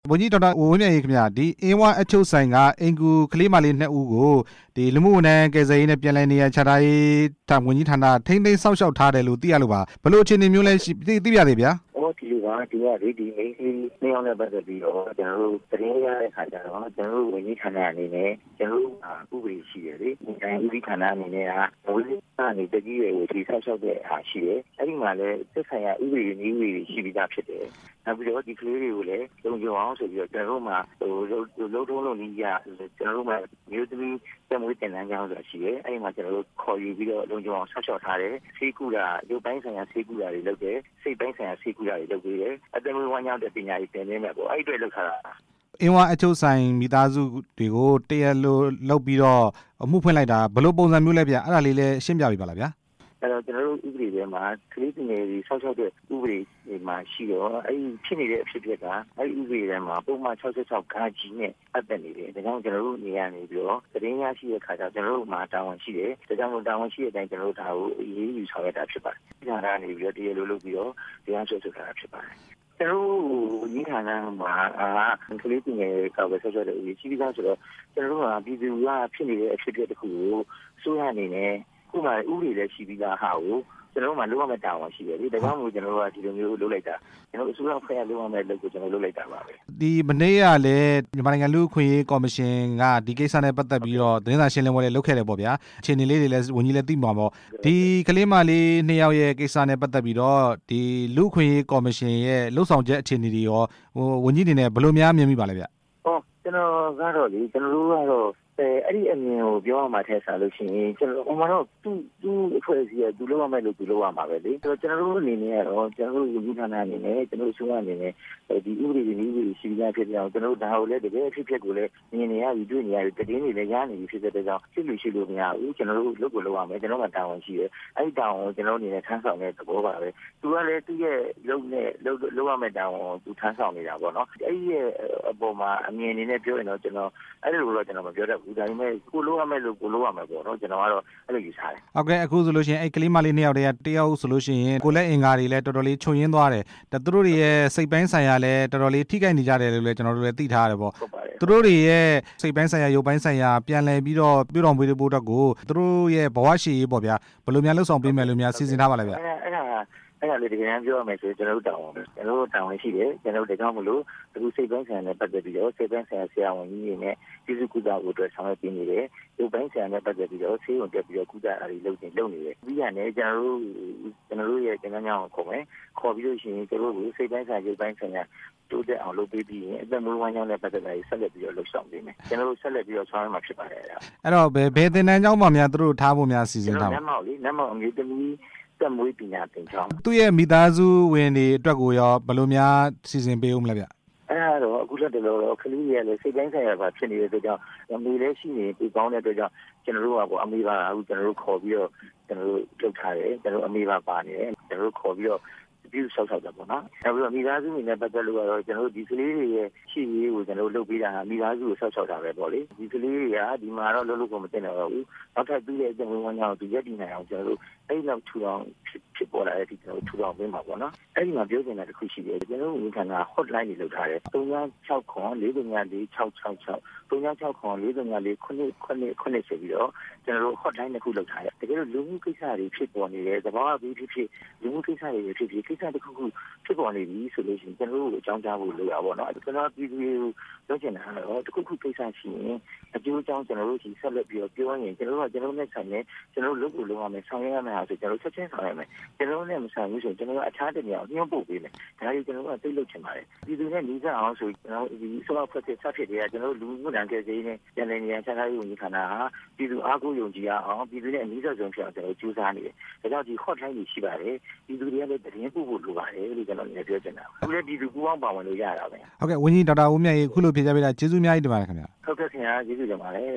ဝန်ကြီးဒေါက်တာဝင်းမြတ်အေးခင်ဗျာဒီအင်းဝအချုပ်ဆိုင်ကအင်ကူကလေးမလေး2ဦးကိုဒီလူမှုဝန်ထမ်းကယ်ဆယ်ရေးနဲ့ပြန်လည်နေရာချထားရေးဝန်ကြီးဌာနထိန်းသိမ်းစောင့်ရှောက်ထားတယ်လို့သိရလို့ပါဘယ်လိုအခြေအနေမျိုးလဲသိပြသေးဗျာဒီလိုပါဒီကလေဒီမိန်းကလေးနှစ်ယောက်နဲ့ပတ်သက်ပြီးတော့ကျွန်တော်တို့သတင်းရတဲ့ခါကျတော့ကျွန်တော်တို့ဝန်ကြီးဌာနအနေနဲ့ကျွန်တော်တို့ဥပဒေရှိတယ်လေဒီတိုင်းဥပဒေဌာနအနေနဲ့ကဝန်ကြီးဌာနတကြီးတွေကိုဒီဆောက်ရှောက်တဲ့အားရှိတယ်အဲ့ဒီမှာလည်းသက်ဆိုင်ရာဥပဒေနည်းဥပဒေရှိပြီးသားဖြစ်တယ်နောက်ပြီးတော့ဒီကလေးတွေကိုလည်းလုံခြုံအောင်ဆိုပြီးတော့ကျွန်တော်တို့မှာလုံးထုံးလုံးနည်းရကျွန်တော်တို့မှာမျိုးသမီးတက်မွေးတင်တန်းကြောင်းဆိုတာရှိတယ်အဲ့ဒီမှာကျွန်တော်တို့ခေါ်ယူပြီးတော့လုံခြုံအောင်ဆောက်ရှောက်ထားတယ်ဆေးကူတာရုပ်ပိုင်းဆိုင်ရာဆေးကူတာတွေလုပ်တယ်စိတ်ပိုင်းဆိုင်ရာဆေးကူတာတွေလုပ်ပေးတယ်အသက်မွေးဝမ်းကြောင်းတဲ့ပညာရေးသင်ပေးမယ်ပေါ့အဲ့ဒီအတွက်လုပ်ထားတာအင်းဝအချုပ်ဆိုင်မိသားစုတွေကိုတရားလိုလုပ်ပြီးတော့အမှုဖွင့်လိုက်တာဘယ်လိုပုံစံမျိုးလဲဗျအဲ့ဒါလေးလည်းရှင်းပြပေးပါလားဗျာအဲ့တော့ကျွန်တော်တို့ဥပဒေထဲမှာကလေးငယ်တွေဆောက်ရှောက်တဲ့ဥပဒေတွေမှာရှိတော့အဲ့ဒီဖြစ်နေတဲ့အဖြစ်အပျက်ကအဲ့ဒီဥပဒေထဲမှာပုံမှန်66ခါကြီးနဲ့အပ်သက်နေတယ်ဒါကြောင့်ကျွန်တော်တို့နေရာနေပြီးတော့သတင်းရရှိတဲ့ခါကျကျွန်တော်တို့မှာတာဝန်ရှိတယ်ဒါကြောင့်မို့တာဝန်ရှိတဲ့အတိုင်းကျွန်တော်တို့ဒါကိုအရေးယူဆောင်ရတာဖြစ်ပါတယ်ဒီဟာကနေပြီးတော့တရားလိုလုပ်ပြီးတော့တရားစွဲဆိုတာဖြစ်ပါတယ်ကျွန်တော်တို့ဒီဌာနမှာကလေးငယ်ကောက်ပဲဆောက်ရှောက်တဲ့အရေးကြီးသားဆိုတော့ကျွန်တော်တို့ကပြည်သူကဖြစ်နေတဲ့အဖြစ်အပျက်တစ်ခုကိုစိုးရအနေနဲ့ခုမှဥပဒေလည်းရှိပြီးသားဟာကိုကျွန်တော်တို့မှလုံးဝမတာဝန်ရှိတယ်လေဒါကြောင့်မို့ကျွန်တော်တို့ကဒီလိုမျိုးလုပ်လိုက်တာကျွန်တော်အစိုးရဖွဲ့ရလုံးဝမဲ့လုပ်ကိုကျွန်တော်လုပ်လိုက်တာပါပဲဒီမနေ့ကလည်းမြန်မာနိုင်ငံလူ့အခွင့်အရေးကော်မရှင်ကဒီကိစ္စနဲ့ပတ်သက်ပြီးတော့သတင်းစာရှင်းလင်းပွဲလေးလုပ်ခဲ့တယ်ပေါ့ဗျာအခြေအနေလေးတွေလည်းဝန်ကြီးလည်းသိမှာပေါ့ဒီကလေးမလေး2ယောက်ရဲ့ကိစ္စနဲ့ပတ်သက်ပြီးတော့ဒီလူ့အခွင့်အရေးကော်မရှင်ရဲ့လှုပ်ဆောင်ချက်အခြေအနေတွေရောဝန်ကြီးအနေနဲ့ဘယ်လိုများမြင်မိပါလဲဗျကျွန်တော်ကတော့လေကျွန်တော်တို့ကတော့အဲ့ဒီအမြင်ကိုပြောရမှာထဲစားလို့ရှိရင်ကျွန်တော်ဟိုမှာတော့သူ့အဖွဲ့အစည်းကသူလုပ်ရမယ်လို့သူလုပ်ရမှာပဲလေဆိုတော့ကျွန်တော်တို့အနေနဲ့ကတော့ကျွန်တော်တို့ဝန်ကြီးဌာနအနေနဲ့ကျွန်တော်တို့ဆိုရအနေနဲ့ဒီဥပဒေတွေနည်းဥပဒေရှိပြီးသားဖြစ်ကြအောင်ကျွန်တော်တို့ဒါကိုလည်းတကယ်အဖြစ်ကိုလည်းမြင်နေရပြီးတွေ့နေရပြီးတည်င်းတွေလည်းရနေပြီဖြစ်တဲ့ကြောင့်ဖြစ်လို့ရှိလို့မရဘူးကျွန်တော်တို့လုပ်ကိုလုပ်ရမယ်ကျွန်တော်ကတာဝန်ရှိတယ်အဲ့ဒီတာဝန်ကိုကျွန်တော်အနေနဲ့ထမ်းဆောင်တဲ့သဘောပါပဲသူကလည်းသူ့ရဲ့လုပ်ရမယ့်တာဝန်ကိုသူထမ်းဆောင်နေတာပေါ့နော်အဲ့ဒီရဲ့အပေါ်မှာအမြင်အနေနဲ့ပြောရင်တော့ကျွန်တော်အဲ့လိုတော့ကျွန်တော်မပြောတတ်ဘူးဒါပေမဲ့ကိုလိုရမယ်လို့ကိုလိုရမယ်ပေါ့နော်ကျွန်တော်ကတော့အဲ့လိုယူဆတယ်ဟုတ်ကဲ့အခုဆိုလို့ရှိရင်အဲ့ကလေးမလေး2ယောက်တည်းကတယောက်ဆိုလို့ရှိရင်ကိုလက်အင်္ဂါတွေလည်းတော်တော်လေးချုံရင်းသွားတယ်သူတို့တွေရဲ့စိတ်ပိုင်းဆိုင်ရာလည်းတော်တော်လေးထိခိုက်နေကြတယ်လို့လည်းကျွန်တော်တို့လည်းသိထားရတယ်ပေါ့သူတို့တွေရဲ့စိတ်ပိုင်းဆိုင်ရာရုပ်ပိုင်းဆိုင်ရာပြန်လည်ပြီးတော့ပြုတော်မွေးဖို့အတွက်ကိုသူတို့ရဲ့ဘဝရှိရေးပေါ့ဗျာဘယ်လိုများလှုပ်ဆောင်ပေးမယ်လို့များစီစဉ်ထားပါလဲဗျာအဲ့ဒါလေးတကယ်တမ်းပြောရမယ်ဆိုရင်ကျွန်တော်တို့တာဝန်ရှိတယ်ကျွန်တော်တို့ဒါကြောင့်မလို့အခုစိတ်ပိုင်းဆိုင်ရာနဲ့ပတ်သက်ပြီးတော့စိတ်ပိုင်းဆိုင်ရာဆရာဝန်ကြီးတွေနဲ့ပြည်သူ့ကုသဖို့အတွက်ဆောင်ရွက်ပေးနေတယ်ရုပ်ပိုင်းဆိုင်ရာနဲ့ပတ်သက်ပြီးတော့ဆေးရုံတက်ပြီးတော့ကုသအားတွေလုပ်နေတယ်ပြီးရတယ်ကျွန်တော်တို့ရဲ့ကျန်းမာရေးကိုခေါ်ပြီးလို့ရှိရင်ကျွန်တော်တို့စိတ်ပိုင်းဆိုင်ရာရုပ်ပိုင်းဆိုင်ရာတိုးတက်အောင်လုပ်ပေးပြီးရင်အသက်မွေးဝမ်းကြောင်းနဲ့ပတ်သက်တာဆက်လက်ပြီးတော့လှုပ်ဆောင်ပေးမယ်ကျွန်တော်တို့ဆက်လက်ပြီးတော့ဆောင်ရွက်မှာဖြစ်ပါတယ်အဲ့တော့ဘယ်သင်တန်းကျောင်းမှာများသူတို့ထားဖို့များစီစဉ်ထားပါနတ်မောက်အမျိုးသမီးတက်မွေးပညာသင်ကျောင်းသူ့ရဲ့မိသားစုဝင်တွေအတွက်ကိုရောဘယ်လိုများစီစဉ်ပေးဦးမလဲဗျအဲ့တော့အခုလက်တလောတော့ကလေးတွေကလည်းစိတ်ပိုင်းဆိုင်ရာပါဖြစ်နေတဲ့အတွက်ကြောင့်အမေလည်းရှိနေပြီးကောင်းတဲ့အတွက်ကြောင့်ကျွန်တော်တို့ကအမေပါအခုကျွန်တော်တို့ခေါ်ပြီးတော့ကျွန်တော်တို့လုပ်ထားတယ်ကျွန်တော်အမေပါနေတယ်ကျွန်တော်တို့ခေါ်ပြီးတော့ပြုဆောက်တာပေါ့နော်။နောက်ပြီးတော့မိသားစုတွေနဲ့ပတ်သက်လို့ကတော့ကျွန်တော်တို့ဒီကလေးတွေရဲ့ရှိရေးကိုကျွန်တော်တို့လုပ်ပေးတာဟာမိသားစုကိုဆောက်တာပဲပေါ့လေ။ဒီကလေးတွေကဒီမှာတော့လုပ်ကိုမတင်တော့ဘူး။နောက်ထပ်ပြီးတဲ့အကျဉ်းဝင်ကြောင်းသူရက်တည်နိုင်အောင်ကျွန်တော်တို့အဲ့လောက်ထူအောင်ဖြစ်ပေါ်လာတဲ့ဒီကျွန်တော်တို့ထူအောင်ပေးမှာပေါ့နော်။အဲ့ဒီမှာပြောချင်တာတစ်ခုရှိတယ်။ကျွန်တော်တို့ဝန်ခံတာ hotline တွေလုပ်ထားတယ်။364 45666 364 454ဆိုပြီးတော့ကျွန်တော်တို့ hotline တစ်ခုလုပ်ထားတယ်။တကယ်လို့လူမှုကိစ္စတွေဖြစ်ပေါ်နေတယ်။သဘာဝပြီးဖြစ်လူမှုကိစ္စတွေဖြစ်ကိစ္စတစ်ခုခုဖြစ်ပေါ်နေပြီဆိုလို့ရှိရင်ကျွန်တော်တို့ကိုအကြောင်းကြားဖို့လိုရပါတော့ကျွန်တော်ပြည်သူတွေကိုပြောချင်တာကတော့တစ်ခုခုကိစ္စရှိရင်အကျိုးအကြောင်းကျွန်တော်တို့ဒီဆက်လက်ပြီးတော့ပြောရင်ကျွန်တော်တို့နဲ့ဆိုင်နေကျွန်တော်တို့လုပ်ဖို့လုပ်ရမယ်ဆောင်ရွက်ရမယ်ဆိုကျွန်တော်တို့ချက်ချင်းဆောင်ရွက်မယ်ကျွန်တော်တို့နဲ့မဆိုင်ဘူးဆိုရင်ကျွန်တော်တို့အခြားတနေရာကိုညှို့ပို့ပေးမယ်ဒါကြီးကျွန်တော်တို့ကသိလုပ်ချင်ပါတယ်ပြည်သူနဲ့နှီးစပ်အောင်ဆိုကျွန်တော်ဒီဆော့ဖက်ဆက်ဖြစ်တွေကကျွန်တော်တို့လူမှုတန်းကယ်ဆယ်ရေးနဲ့ပြည်နယ်နေရာခြားထားရေးဝန်ကြီးဌာနဟာပြည်သူအားကိုးယုံကြည်အောင်ပြည်သူနဲ့အနည်းဆုံးဖြစ်အောင်ကျွန်တော်ကြိုးစားနေတယ်ဒါကြောင့်ဒီ hotline တွေရှိပါတယ်ပြည်သူတွေကလည်းသတင်းပို့ဖို့လိုပါတယ်လို့ကျွန်တော်လည်းပြောချင်တာအခုလည်းပြည်သူပူးပေါင်းပါဝင်လို့ရတာပဲဟုတ်ကဲ့ဝန်ကြီးဒေါက်တာဦးမြတ်ရေးခုလိုဖြေကြားပေးတာကျေးဇူးအများကြီးတင်ပါတယ်ခင်ဗျာဟုတ်ကဲ့ခင်ဗျာကျေးဇူးတင်ပါတယ်